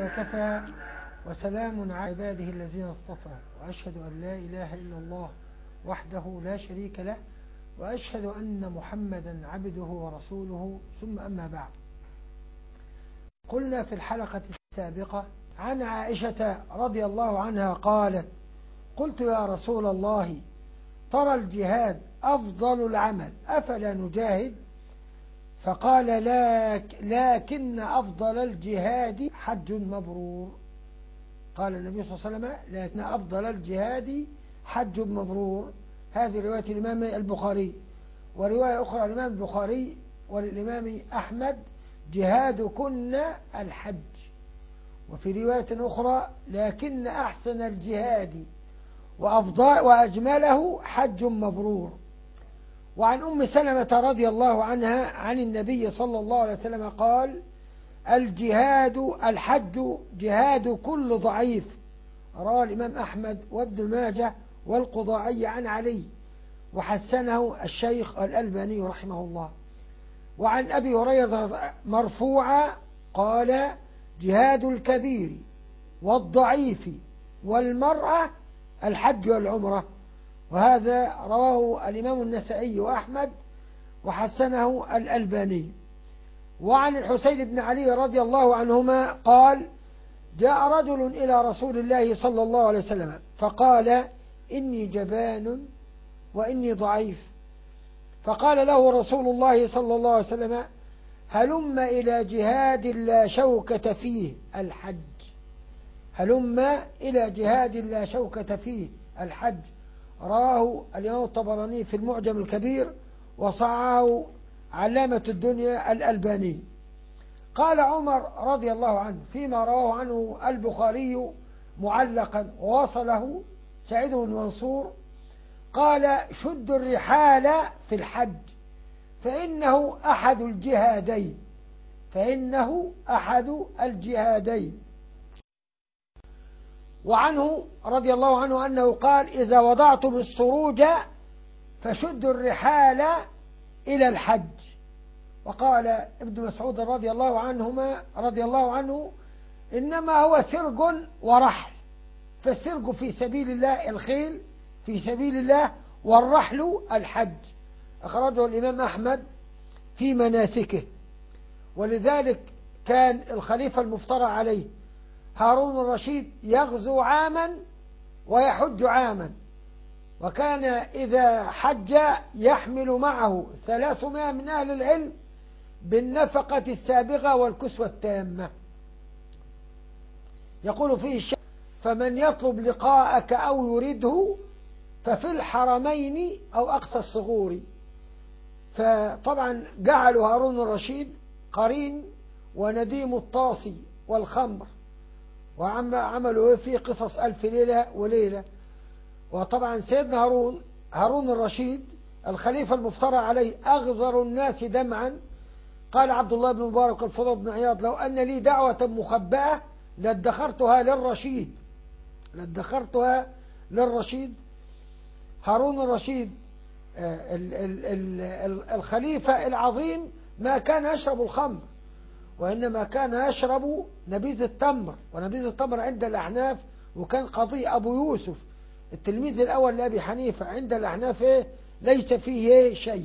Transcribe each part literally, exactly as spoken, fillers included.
وكفى، وسلام على عباده الذين اصطفى، وأشهد أن لا إله إلا الله وحده لا شريك له، وأشهد أن محمدا عبده ورسوله، ثم أما بعد. قلنا في الحلقة السابقة عن عائشة رضي الله عنها قالت: قلت يا رسول الله، ترى الجهاد أفضل العمل، أفلا نجاهد؟ فقال: لك لكن أفضل الجهاد حج مبرور. قال النبي صلى الله عليه وسلم: لكن أفضل الجهاد حج مبرور. هذه رواية الإمام البخاري، ورواية أخرى الإمام البخاري وللإمام أحمد: جهادكن الحج. وفي رواية أخرى: لكن أحسن الجهاد وأفضل وأجمله حج مبرور. وعن أم سلمة رضي الله عنها عن النبي صلى الله عليه وسلم قال: الجهاد الحج جهاد كل ضعيف. رواه الإمام أحمد وابن ماجه والقضاعي عن علي، وحسنه الشيخ الألباني رحمه الله. وعن أبي هريرة مرفوعا قال: جهاد الكبير والضعيف والمرأة الحج والعمرة. وهذا رواه الإمام النسائي وأحمد، وحسنه الألباني. وعن الحسين بن علي رضي الله عنهما قال: جاء رجل إلى رسول الله صلى الله عليه وسلم فقال: إني جبان وإني ضعيف. فقال له رسول الله صلى الله عليه وسلم: هلم إلى جهاد لا شوكة فيه الحج. هلم إلى جهاد لا شوكة فيه الحج. راه الإمام الطبراني في المعجم الكبير، وصعه علامة الدنيا الألباني. قال عمر رضي الله عنه فيما رواه عنه البخاري معلقا ووصله سعيد بن منصور قال: شد الرحال في الحج فإنه أحد الجهادين فإنه أحد الجهادين. وعنه رضي الله عنه أنه قال: إذا وضعتم السروج فشدوا الرحال إلى الحج. وقال ابن مسعود رضي الله عنهما رضي الله عنه: إنما هو سرج ورحل، فالسرج في سبيل الله الخيل في سبيل الله، والرحل الحج. أخرجه الإمام أحمد في مناسكه. ولذلك كان الخليفة المفترى عليه هارون الرشيد يغزو عاما ويحج عاما، وكان إذا حج يحمل معه ثلاثمائة من أهل العلم بالنفقة السابغة والكسوة التامة. يقول فيه الشيخ: فمن يطلب لقاءك أو يريده ففي الحرمين أو أقصى الصغور. فطبعا جعلوا هارون الرشيد قرين ونديم الطاصي والخمر، وعملوا فيه قصص ألف ليلة وليلة. وطبعا سيدنا هارون هارون الرشيد الخليفة المفترى عليه أغزر الناس دمعا. قال عبد الله بن مبارك الفضل بن عياض: لو أن لي دعوة مخبأة لادخرتها للرشيد لادخرتها للرشيد هارون الرشيد الخليفة العظيم ما كان يشرب الخمر، وإنما كان يشرب نبيذ التمر، ونبيذ التمر عند الأحناف، وكان قضي أبو يوسف التلميذ الأول لأبي حنيفة عند الأحناف إيه؟ ليس فيه إيه شيء.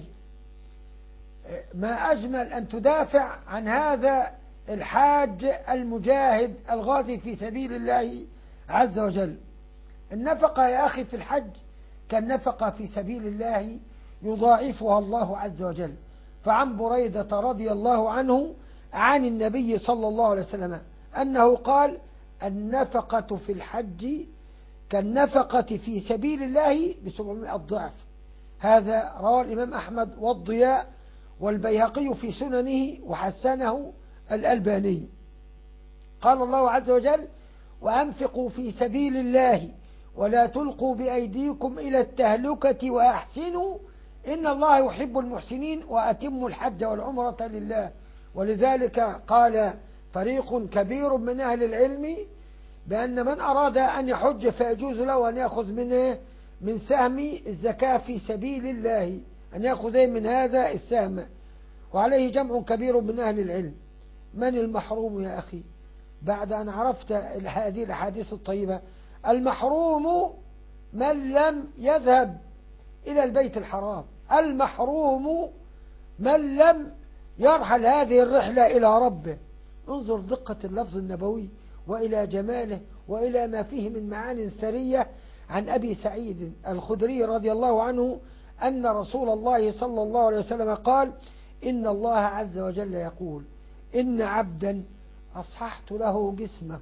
ما أجمل أن تدافع عن هذا الحاج المجاهد الغازي في سبيل الله عز وجل. النفقة يا أخي في الحج كالنفقة في سبيل الله يضاعفها الله عز وجل. فعن بريدة رضي الله عنه عن النبي صلى الله عليه وسلم أنه قال: النفقة في الحج كالنفقة في سبيل الله بسبعمائة ضعف. هذا رواه الإمام أحمد والضياء والبيهقي في سننه، وحسنه الألباني. قال الله عز وجل: وأنفقوا في سبيل الله ولا تلقوا بأيديكم إلى التهلكة وأحسنوا إن الله يحب المحسنين وأتموا الحج والعمرة لله. ولذلك قال فريق كبير من أهل العلم بأن من أراد أن يحج فيجوز له أن يأخذ منه من سهم الزكاة في سبيل الله، أن يأخذ من هذا السهم، وعليه جمع كبير من أهل العلم. من المحروم يا أخي بعد أن عرفت هذه الأحاديث الطيبة: المحروم من لم يذهب إلى البيت الحرام، المحروم من لم يرحل هذه الرحلة إلى ربه. انظر دقة اللفظ النبوي وإلى جماله وإلى ما فيه من معان ثرية. عن أبي سعيد الخدري رضي الله عنه أن رسول الله صلى الله عليه وسلم قال: إن الله عز وجل يقول: إن عبدا أصححت له جسمه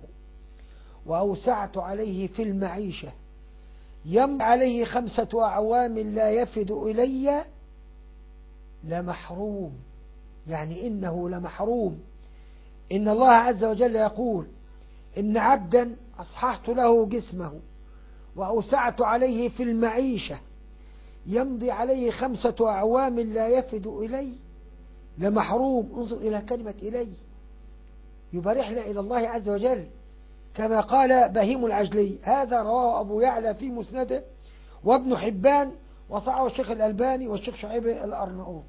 وأوسعت عليه في المعيشة يمضي عليه خمسة أعوام لا يفد إلي لمحروم. يعني إنه لمحروم. إن الله عز وجل يقول: إن عبدا أصححت له جسمه وأوسعت عليه في المعيشة يمضي عليه خمسة أعوام لا يفد إلي لمحروم. انظر إلى كلمة إلي، يبقى رحلة إلى الله عز وجل، كما قال بهيم العجلي. هذا رواه أبو يعلى في مسنده وابن حبان وصححه الشيخ الألباني والشيخ شعيب الأرناؤوط.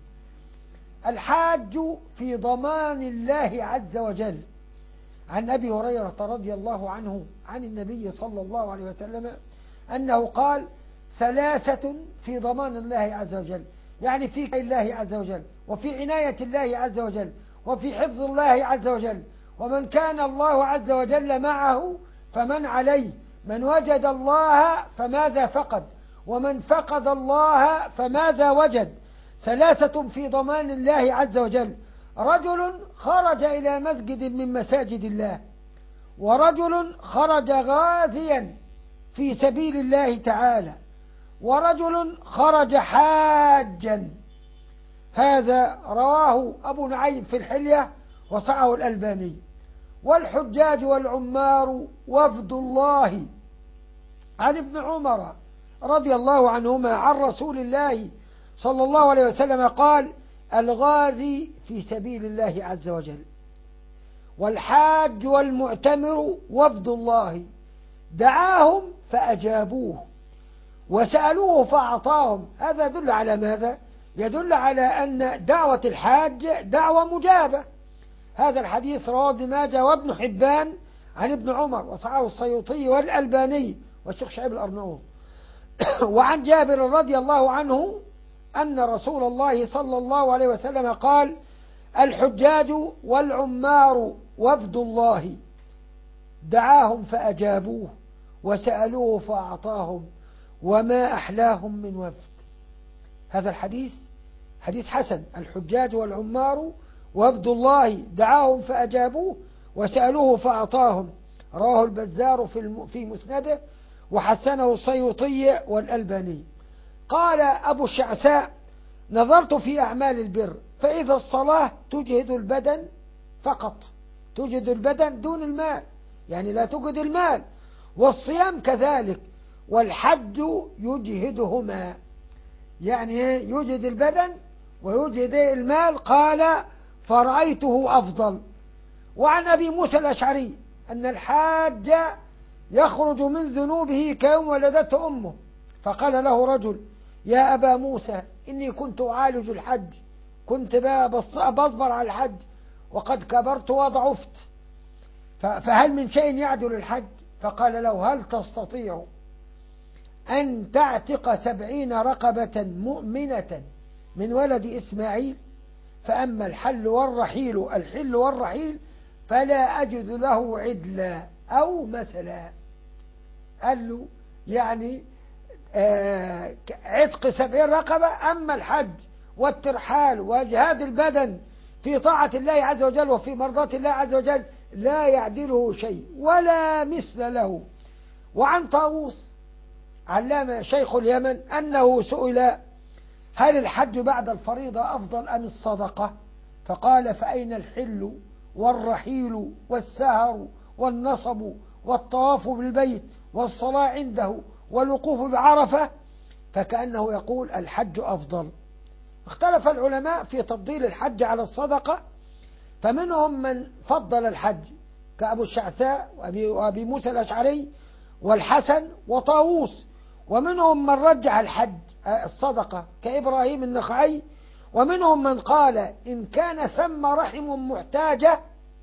الحاج في ضمان الله عز وجل. عن أبي هريرة رضي الله عنه عن النبي صلى الله عليه وسلم أنه قال: ثلاثة في ضمان الله عز وجل، يعني في الله عز وجل، وفي عناية الله عز وجل، وفي حفظ الله عز وجل. ومن كان الله عز وجل معه فمن عليه، من وجد الله فماذا فقد، ومن فقد الله فماذا وجد. ثلاثة في ضمان الله عز وجل: رجل خرج إلى مسجد من مساجد الله، ورجل خرج غازيا في سبيل الله تعالى، ورجل خرج حاجا. هذا رواه أبو نعيم في الحلية وصححه الألباني. والحجاج والعمار وفد الله. عن ابن عمر رضي الله عنهما عن رسول الله صلى الله عليه وسلم قال: الغازي في سبيل الله عز وجل، والحاج والمعتمر وفد الله، دعاهم فأجابوه وسألوه فأعطاهم. هذا يدل على ماذا؟ يدل على أن دعوة الحاج دعوة مجابة. هذا الحديث رواه ابن ماجه وابن حبان عن ابن عمر وصححه السيوطي والألباني والشيخ شعيب الأرناؤوط. وعن جابر رضي الله عنه أن رسول الله صلى الله عليه وسلم قال: الحجاج والعمار وفد الله، دعاهم فأجابوه وسألوه فأعطاهم، وما أحلاهم من وفد. هذا الحديث حديث حسن. الحجاج والعمار وفد الله، دعاهم فأجابوه وسألوه فأعطاهم. رواه البزار في في مسنده وحسنه السيوطي والألباني. قال أبو الشعثاء: نظرت في أعمال البر فإذا الصلاة تجهد البدن فقط، تجهد البدن دون المال، يعني لا تجهد المال، والصيام كذلك، والحج يجهدهما، يعني يجهد البدن ويجهد المال. قال: فرأيته أفضل. وعن أبي موسى الأشعري أن الحاج يخرج من ذنوبه كيوم ولدته أمه، فقال له رجل: يا أبا موسى، إني كنت أعالج الحج، كنت بصبر على الحج وقد كبرت وضعفت، فهل من شيء يعدل الحج؟ فقال له: هل تستطيع أن تعتق سبعين رقبة مؤمنة من ولد إسماعيل؟ فأما الحل والرحيل الحل والرحيل فلا أجد له عدلا أو مثلا. قال له يعني آه عتق سبعين رقبة، أما الحج والترحال وجهاد البدن في طاعة الله عز وجل وفي مرضاة الله عز وجل لا يعدله شيء ولا مثل له. وعن طاووس علامة شيخ اليمن أنه سئل: هل الحج بعد الفريضة أفضل أم الصدقة؟ فقال: فأين الحل والرحيل والسهر والنصب والطواف بالبيت والصلاة عنده والوقوف بعرفة؟ فكأنه يقول: الحج أفضل. اختلف العلماء في تفضيل الحج على الصدقة، فمنهم من فضل الحج كأبو الشعثاء وأبي, وأبي موسى الأشعري والحسن وطاووس، ومنهم من رجح الحج الصدقة كإبراهيم النخعي، ومنهم من قال: إن كان ثم رحم محتاجة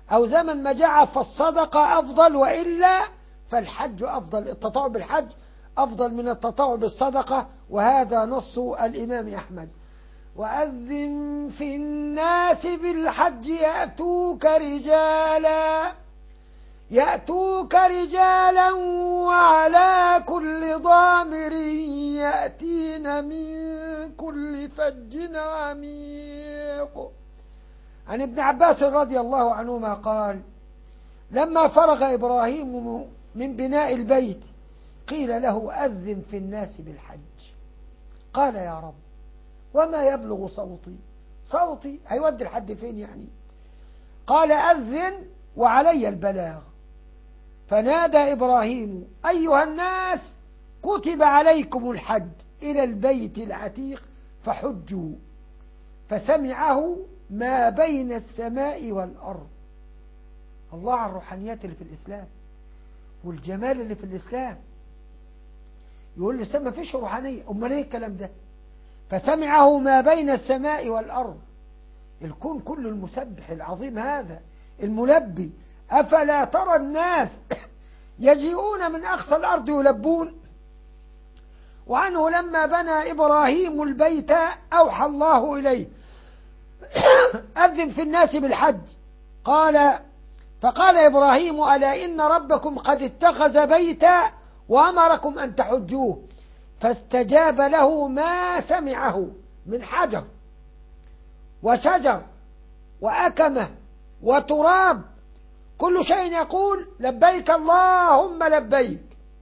أو زمن مجاعة فالصدقة أفضل، وإلا فالحج أفضل. التطوع بالحج أفضل من التطوع بالصدقة، وهذا نص الإمام أحمد. وأذن في الناس بالحج يأتوك رجالا يأتوك رجالا وعلى كل ضامر يأتين من كل فج عميق. عن ابن عباس رضي الله عنهما قال: لما فرغ إبراهيم من بناء البيت قيل له: أذن في الناس بالحج. قال: يا رب، وما يبلغ صوتي؟ صوتي هيودي الحد فين يعني؟ قال: أذن وعلي البلاغ. فنادى إبراهيم: أيها الناس، كتب عليكم الحج إلى البيت العتيق فحجوا. فسمعه ما بين السماء والأرض. الله على الروحانيات اللي في الإسلام والجمال اللي في الإسلام. يقول لي ما فيش روحانية، أمال إيه الكلام ده؟ فسمعه ما بين السماء والأرض، الكون كل المسبح العظيم هذا الملبي. أفلا ترى الناس يجيئون من أقصى الأرض يلبون. وعنه لما بنى إبراهيم البيت أوحى الله إليه: أذن في الناس بالحج. قال فقال إبراهيم: ألا إن ربكم قد اتخذ بيتا وأمركم أن تحجوه. فاستجاب له ما سمعه من حجر وشجر وأكمة وتراب، كل شيء يقول: لبيك اللهم لبيك.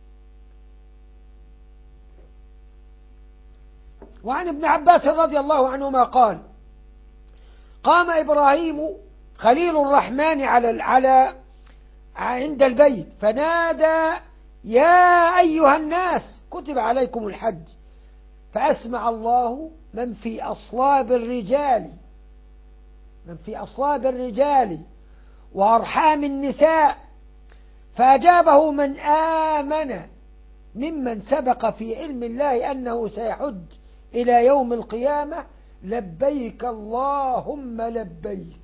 وعن ابن عباس رضي الله عنهما قال: قام إبراهيم خليل الرحمن على على عند البيت فنادى: يا أيها الناس، كتب عليكم الحج. فأسمع الله من في أصلاب الرجال من في أصلاب الرجال وأرحام النساء، فأجابه من آمن ممن سبق في علم الله أنه سيحج إلى يوم القيامة: لبيك اللهم لبيك.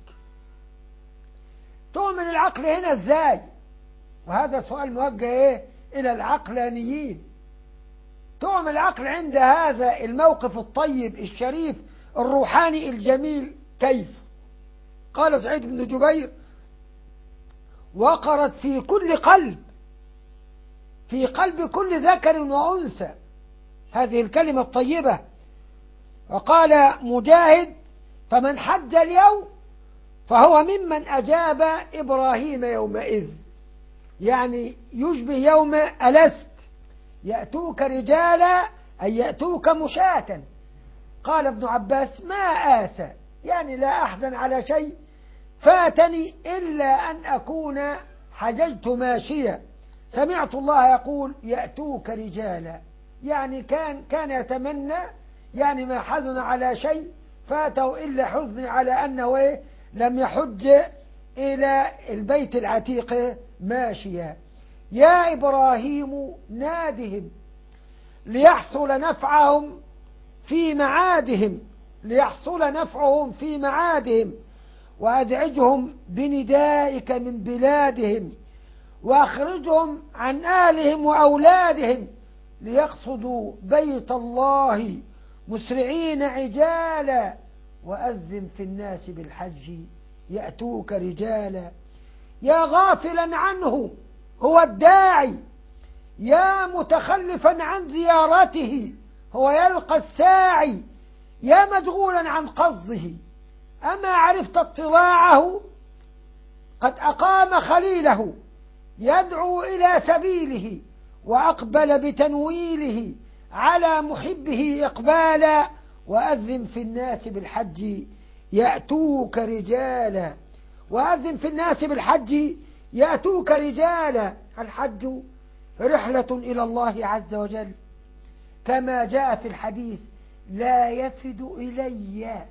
تؤمن العقل هنا ازاي؟ وهذا سؤال موجه ايه إلى العقلانيين. تؤمن العقل عند هذا الموقف الطيب الشريف الروحاني الجميل كيف؟ قال سعيد بن جبير: وقرت في كل قلب في قلب كل ذكر وأنثى هذه الكلمة الطيبة. وقال مجاهد: فمن حج اليوم فهو ممن أجاب إبراهيم يومئذ، يعني يشبه يوم ألست يأتوك رجالا أي يأتوك مشاة. قال ابن عباس: ما آسى، يعني لا أحزن على شيء فاتني إلا أن أكون حججت ماشيا. سمعت الله يقول: يأتوك رجالا، يعني كان كان يتمنى، يعني ما حزن على شيء فاته إلا حزن على أنه إيه لم يحج إلى البيت العتيق ماشيا. يا إبراهيم نادهم ليحصل نفعهم في معادهم ليحصل نفعهم في معادهم وأدعجهم بندائك من بلادهم، وأخرجهم عن آلهم وأولادهم ليقصدوا بيت الله مسرعين عجالا. وأذن في الناس بالحج يأتوك رجالا. يا غافلا عنه هو الداعي، يا متخلفا عن زيارته هو يلقى الساعي، يا مشغولا عن قصده أما عرفت اطلاعه؟ قد أقام خليله يدعو إلى سبيله، وأقبل بتنويله على محبه إقبالا. وأذن في الناس بالحج يأتوك رجالا. وأذن في الناس بالحج يأتوك رجالا. الحج رحلة إلى الله عز وجل، كما جاء في الحديث: لا يفد إلي،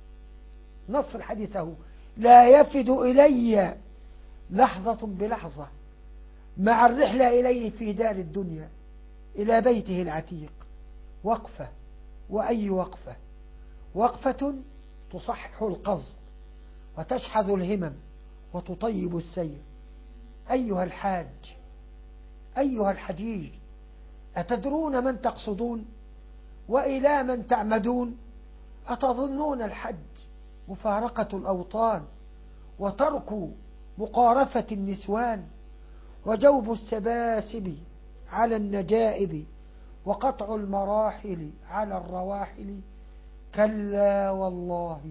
نص الحديث هو: لا يفد إلي لحظة بلحظة مع الرحلة إليه في دار الدنيا إلى بيته العتيق وقفة. وأي وقفة؟ وقفة تصحح القصد وتشحذ الهمم وتطيب السير. أيها الحاج، أيها الحجيج، أتدرون من تقصدون وإلى من تعمدون؟ أتظنون الحج مفارقة الأوطان وترك مقارفة النسوان وجوب السباسب على النجائب وقطع المراحل على الرواحل؟ كلا والله،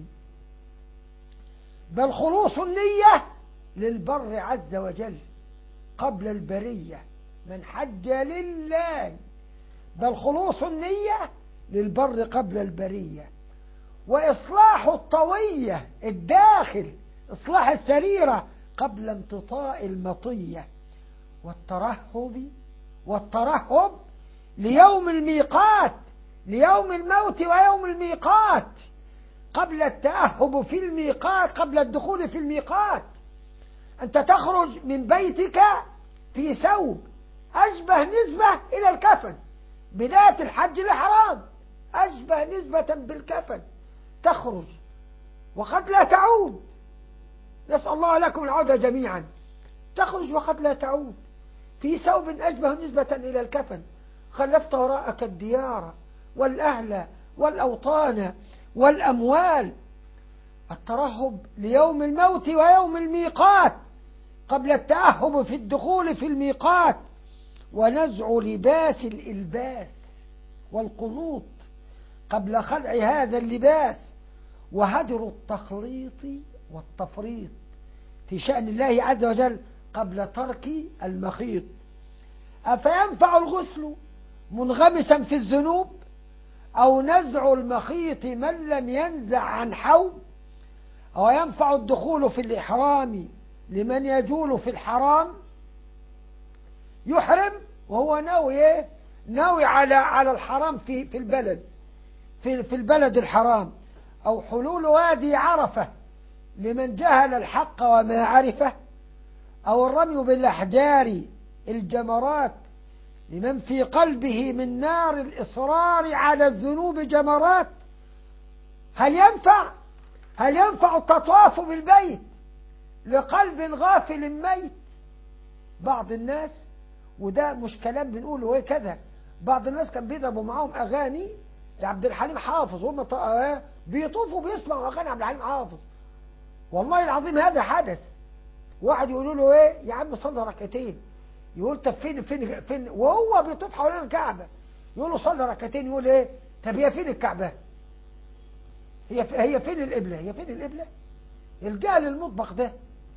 بل خلوص النية للبر عز وجل قبل البرية. من حج لله، بل خلوص النية للبر قبل البرية، وإصلاح الطوية الداخل، إصلاح السريرة قبل امتطاء المطية، والترهب والترهب ليوم الميقات، ليوم الموت ويوم الميقات، قبل التأهب في الميقات، قبل الدخول في الميقات. أنت تخرج من بيتك في ثوب أشبه نسبة إلى الكفن، بداية الحج الإحرام أشبه نسبة بالكفن، تخرج وقد لا تعود، نسأل الله لكم العودة جميعا، تخرج وقد لا تعود في ثوب أشبه نسبة إلى الكفن، خلفت وراءك الديار والأهل والأوطان والأموال. الترهب ليوم الموت ويوم الميقات قبل التأهب في الدخول في الميقات، ونزع لباس الإلباس والقنوط قبل خلع هذا اللباس، وهدر التخليط والتفريط في شأن الله عز وجل قبل ترك المخيط. أفينفع الغسل منغمسا في الذنوب، أو نزع المخيط من لم ينزع عن حوب؟ أو ينفع الدخول في الإحرام لمن يجول في الحرام؟ يحرم وهو ناوي ناوي على على الحرام في في البلد في في البلد الحرام، أو حلول وادي عرفة لمن جهل الحق وما عرفه، أو الرمي بالأحجار الجمرات لمن في قلبه من نار الإصرار على الذنوب جمرات. هل ينفع هل ينفع التطواف بالبيت لقلب غافل ميت؟ بعض الناس، وده مش كلام بنقوله ايه كذا، بعض الناس كان بيضربوا معاهم أغاني لعبد الحليم حافظ، هم بيطوفوا بيسمعوا أغاني عبد الحليم حافظ. والله العظيم هذا حدث. واحد يقولوا له ايه يا عم صلي ركعتين، يقول طب فين فين فين وهو بيطوف حوالين الكعبة، يقول له صلي ركعتين، يقول ايه طب هي فين الكعبة، هي هي فين القبلة، هي فين القبلة؟ الجهل المطبق ده.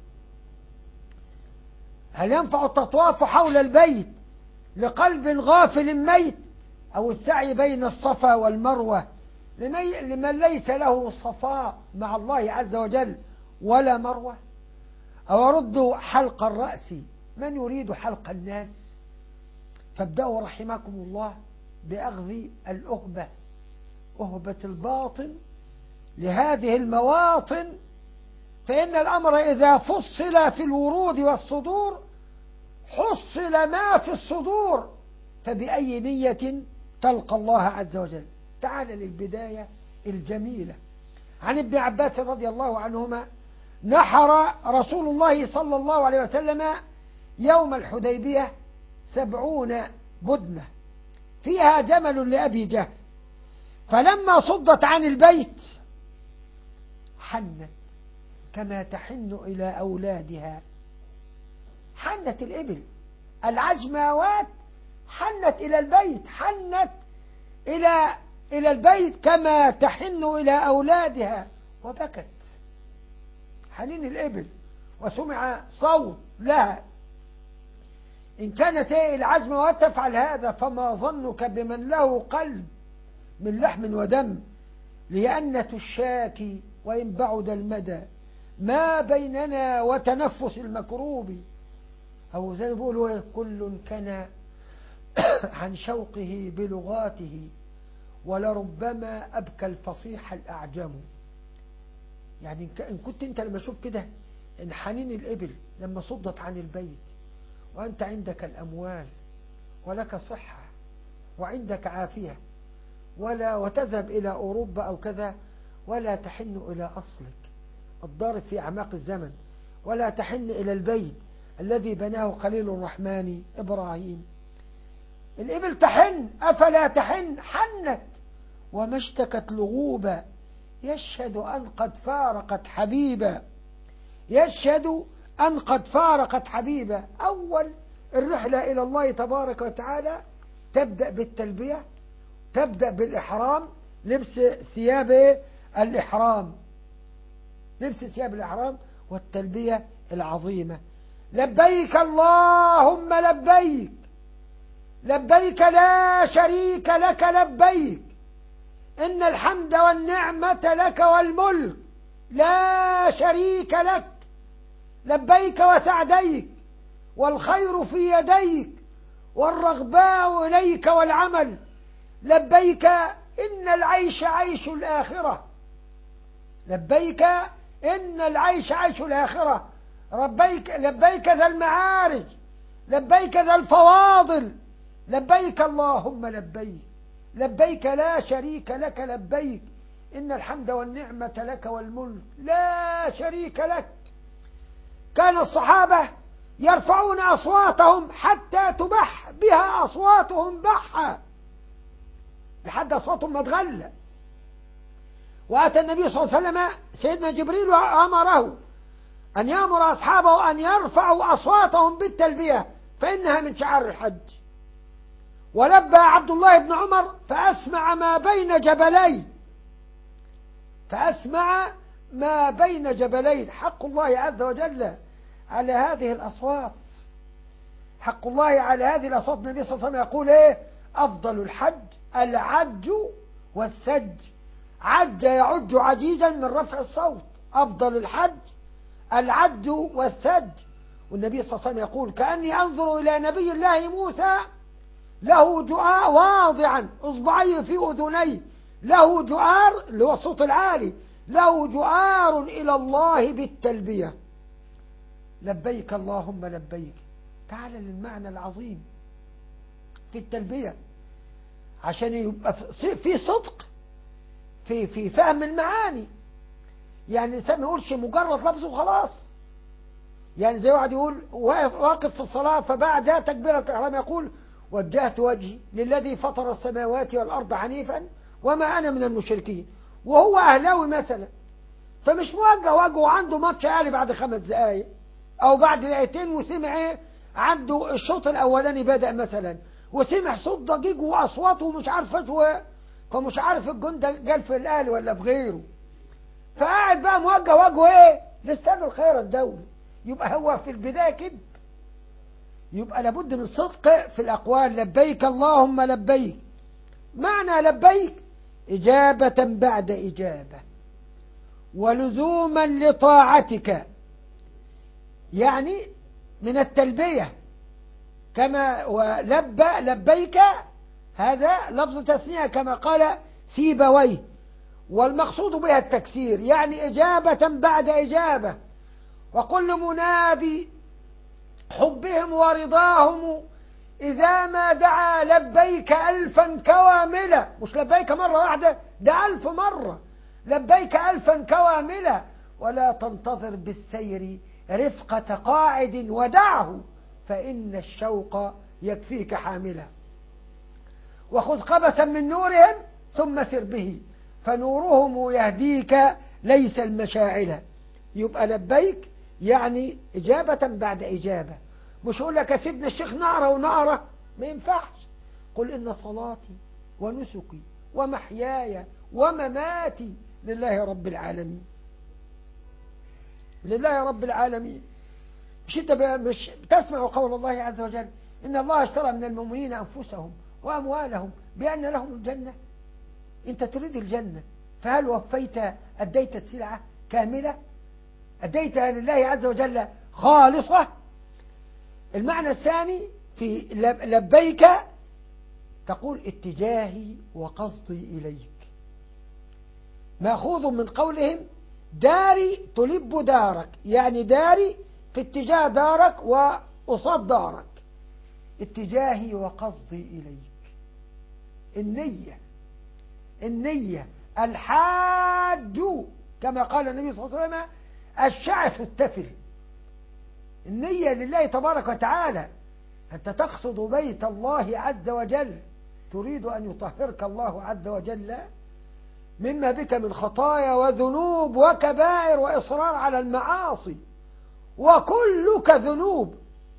هل ينفع التطواف حول البيت لقلب غافل ميت، أو السعي بين الصفا والمروة لمن ليس له صفاء مع الله عز وجل ولا مروة؟ أو رد حلق الرأس من يريد حلق الناس؟ فابدأوا رحمكم الله بأخذ الأهبة، أهبة الباطن لهذه المواطن، فإن الأمر إذا فصل في الورود والصدور حصل ما في الصدور، فبأي نية تلقى الله عز وجل. تعال للبداية الجميلة. عن ابن عباس رضي الله عنهما: نحر رسول الله صلى الله عليه وسلم يوم الحديبية سبعون بدنة فيها جمل لأبي جهل، فلما صدت عن البيت حنت كما تحن إلى أولادها. حنت الإبل، العجماوات حنت إلى البيت، حنت إلى إلى البيت كما تحن إلى أولادها، وبكت حنين الإبل، وسمع صوت لها. إن كانت العجماوات تفعل هذا، فما ظنك بمن له قلب من لحم ودم؟ لأنة الشاك وإن بعد المدى ما بيننا وتنفس المكروب. أو زي ما بيقولوا كل كان عن شوقه بلغاته، ولربما أبكى الفصيح الأعجم. يعني إن كنت أنت لما شوف كده إن حنين الإبل لما صدت عن البيت، وأنت عندك الأموال ولك صحة وعندك عافية، ولا وتذهب إلى أوروبا أو كذا، ولا تحن إلى أصلك الضارب في أعماق الزمن، ولا تحن إلى البيت الذي بناه خليل الرحمن إبراهيم. الإبل تحن، أفلا تحن؟ حنت وما اشتكت لغوبا، يشهد أن قد فارقت حبيبا، يشهد أن قد فارقت حبيبا. أول الرحلة إلى الله تبارك وتعالى تبدأ بالتلبية، تبدأ بالإحرام، لبس ثياب الإحرام، لبس ثياب الإحرام والتلبية العظيمة. لبيك اللهم لبيك، لبيك لا شريك لك لبيك، إن الحمد والنعمة لك والملك لا شريك لك، لبيك وسعديك، والخير في يديك، والرغباء إليك والعمل. لبيك إن العيش عيش الآخرة، لبيك إن العيش عيش الآخرة. ربيك لبيك ذا المعارج، لبيك ذا الفواضل، لبيك اللهم لبيك، لبيك لا شريك لك لبيك، إن الحمد والنعمة لك والملك لا شريك لك. كان الصحابة يرفعون أصواتهم حتى تبح بها أصواتهم بحا، لحد أصواتهم ما تغلى. وأتى النبي صلى الله عليه وسلم سيدنا جبريل وأمره أن يأمر أصحابه أن يرفعوا أصواتهم بالتلبية فإنها من شعار الحج. ولبى عبد الله بن عمر فأسمع ما بين جبلين، فأسمع ما بين جبلين. حق الله عز وجل على هذه الأصوات، حق الله على هذه الأصوات. النبي صلى الله عليه وسلم يقول إيه؟ أفضل الحج العج والسج. عج يعج عجيجا من رفع الصوت، أفضل الحج العج والسج. والنبي صلى الله عليه وسلم يقول كأني أنظر إلى نبي الله موسى له جؤار واضعا إصبعيه في أذنيه، له جؤار اللي هو الصوت العالي، له جؤار إلى الله بالتلبية. لبيك اللهم لبيك. تعال للمعنى العظيم في التلبية عشان يبقى في صدق في في فهم المعاني. يعني الإنسان ما يقولش مجرد لفظ وخلاص. يعني زي واحد يقول واقف في الصلاة فبعد تكبيرة الإحرام يقول وجهت وجهي للذي فطر السماوات والأرض حنيفا وما أنا من المشركين، وهو أهلاوي مثلا، فمش موجه وجهه عنده ماتش عالي بعد خمس دقايق أو بعد دقيقتين، وسمع إيه عنده الشوط الأولاني بدأ مثلا، وسمع صوت ضجيج وأصواته ومش عارف ايش، فمش عارف الجون ده جال في الأهلي ولا في غيره، فقاعد بقى موجه وجهه إيه للسبب الخير الدولي. يبقى هو في البداية كده. يبقى لابد من الصدق في الأقوال. لبيك اللهم لبيك. معنى لبيك إجابة بعد إجابة ولزوما لطاعتك، يعني من التلبية. كما ولبى لبيك هذا لفظ تثنية كما قال سيبويه، والمقصود بها التكسير، يعني إجابة بعد إجابة. وكل منادي حبهم ورضاهم إذا ما دعا لبيك ألفا كواملا، مش لبيك مرة واحدة، ده ألف مرة، لبيك ألفا كواملا. ولا تنتظر بالسير رفقة قاعد ودعه فإن الشوق يكفيك حاملا. وخذ قبسا من نورهم ثم سر به فنورهم يهديك ليس المشاعل. يبقى لبيك يعني إجابة بعد إجابة. مش أقول لك يا سيدنا الشيخ نقرة ونقرة، ما ينفعش. قل إن صلاتي ونسكي ومحياي ومماتي لله رب العالمين، لله رب العالمين. مش انت مش تسمع قول الله عز وجل إن الله اشترى من المؤمنين أنفسهم وأموالهم بأن لهم الجنة. انت تريد الجنة، فهل وفيت أديت السلعة كاملة؟ أديتها لله عز وجل خالصة؟ المعنى الثاني في لبيك تقول اتجاهي وقصدي إليك، مأخوذ من قولهم داري تلب دارك، يعني داري في اتجاه دارك وقصاد دارك. اتجاهي وقصدي إليك، النية، النية. الحاج كما قال النبي صلى الله عليه وسلم الشعث التفل، النية لله تبارك وتعالى. أنت تقصد بيت الله عز وجل، تريد أن يطهرك الله عز وجل مما بك من خطايا وذنوب وكبائر وإصرار على المعاصي، وكلك ذنوب،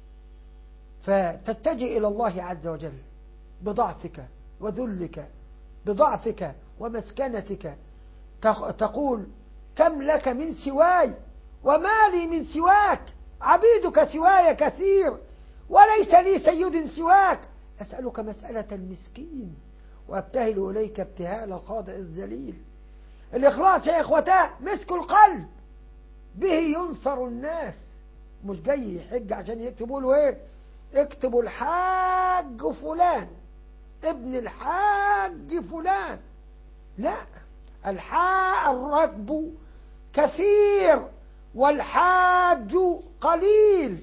فتتجه إلى الله عز وجل بضعفك وذلك، بضعفك ومسكنتك، تقول كم لك من سواي وما لي من سواك، عبيدك سواي كثير وليس لي سيد سواك، أسألك مسألة المسكين وأبتهل إليك ابتهال الخاضع الذليل. الإخلاص يا إخوتاه مسك القلب، به ينصر الناس. مش جاي يحج عشان يكتبوا له إيه، اكتبوا الحاج فلان ابن الحاج فلان، لا، الحاء الركب كثير والحاج قليل.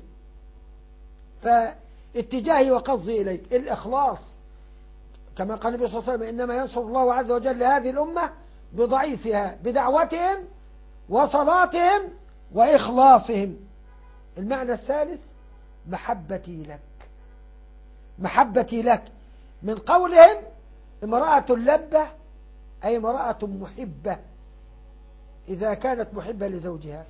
فاتجاهي وقصدي إليك الإخلاص، كما قال النبي صلى الله عليه وسلم إنما ينصر الله عز وجل هذه الأمة بضعيفها، بدعوتهم وصلاتهم وإخلاصهم. المعنى الثالث محبتي لك، محبتي لك من قولهم امرأة لبة، أي امرأة محبة إذا كانت محبة لزوجها.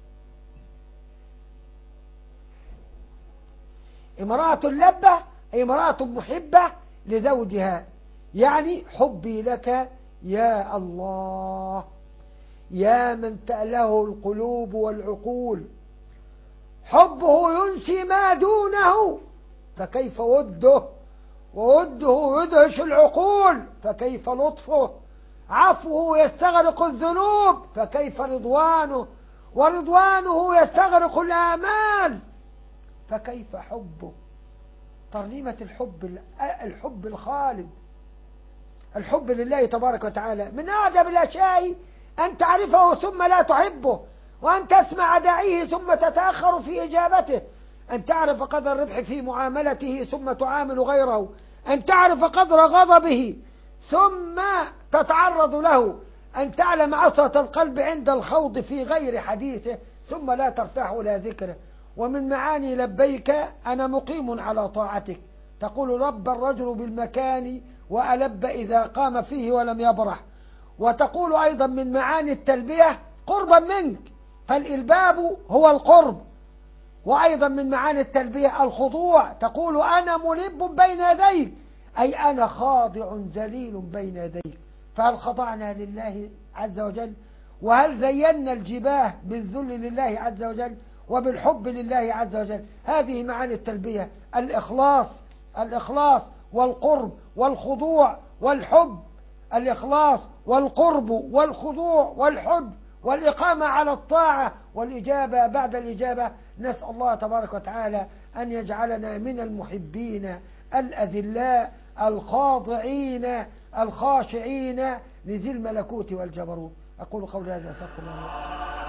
امرأة لبة أي امرأة محبة لزوجها، يعني حبي لك يا الله، يا من تأله القلوب والعقول، حبه ينسي ما دونه فكيف وده، ووده يدهش العقول فكيف لطفه، عفوه يستغرق الذنوب فكيف رضوانه، ورضوانه يستغرق الآمال فكيف حبه. ترنيمة الحب، الحب الخالد، الحب لله تبارك وتعالى. من أعجب الأشياء أن تعرفه ثم لا تحبه، وأن تسمع داعيه ثم تتأخر في إجابته، أن تعرف قدر الربح في معاملته ثم تعامل غيره، أن تعرف قدر غضبه ثم تتعرض له، أن تعلم عصرة القلب عند الخوض في غير حديثه ثم لا ترتاح إلى ذكره. ومن معاني لبيك أنا مقيم على طاعتك، تقول رب الرجل بالمكان وألب إذا قام فيه ولم يبرح. وتقول أيضا من معاني التلبية قربا منك، فالإلباب هو القرب. وأيضا من معاني التلبية الخضوع، تقول أنا ملب بين يديك، أي أنا خاضع ذليل بين يديك. فهل خضعنا لله عز وجل؟ وهل زينا الجباه بالذل لله عز وجل وبالحب لله عز وجل؟ هذه معاني التلبية، الإخلاص، الإخلاص والقرب والخضوع والحب، الإخلاص والقرب والخضوع والحب والإقامة على الطاعة والإجابة بعد الإجابة. نسأل الله تبارك وتعالى أن يجعلنا من المحبين الأذلاء الخاضعين الخاشعين لذي الملكوت والجبروت. أقول قولي هذا، أستغفر الله.